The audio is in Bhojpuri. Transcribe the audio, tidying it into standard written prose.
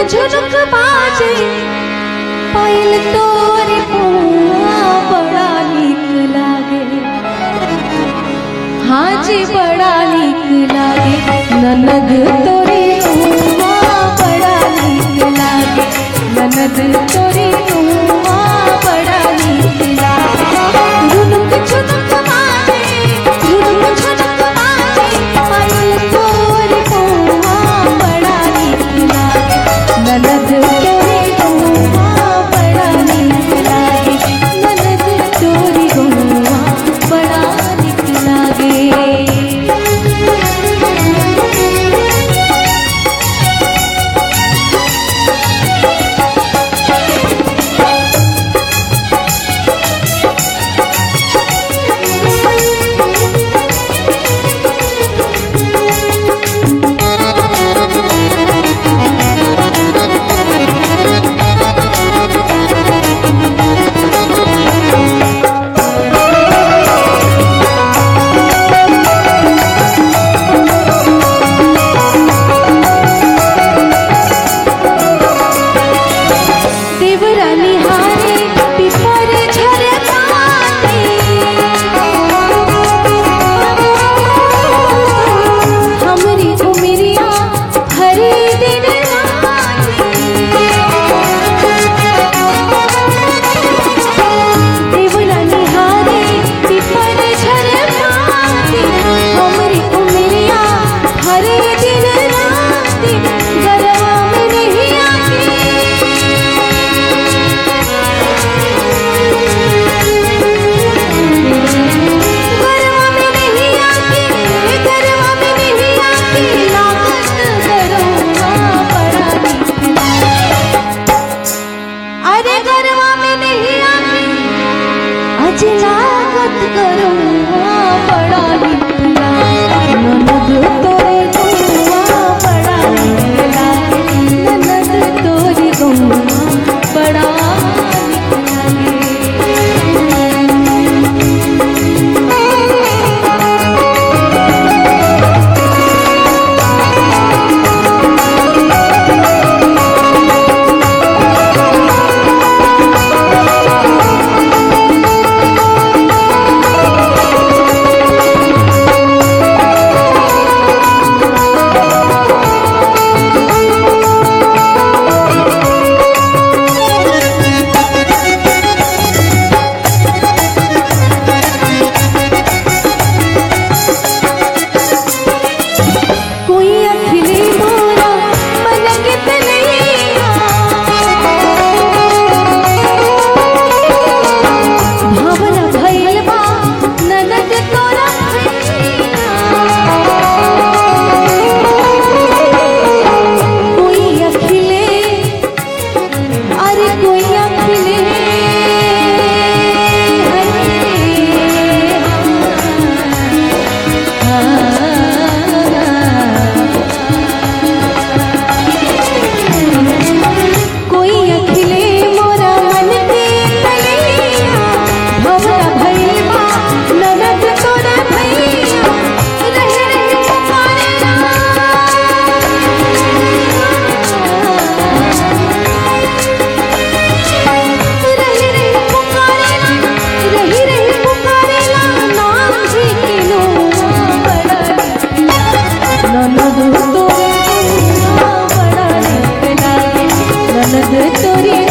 झुनुक बाजे पायल तोरे पौआ बड़ा नीक लागे। हाँ जी बड़ा नीक लागे ननद तोरे पौआ बड़ा नीक लागे। ननद तोरे पौआ बड़ा नीक लागे। झुनुक झुनुक बाजे झुनुक झुनुक बाजे पायल तोरे पौआ बड़ा नीक लागे। ननद तोरे पौआ बड़ा नीक लागे। ननद तोरे पौआ बड़ा नीक लागे। लागत करो बड़ा नीक लागे। ननद तोरे गौआ बड़ा नीक लागे। ननद तोरे गौआ बड़ा ननद तोरे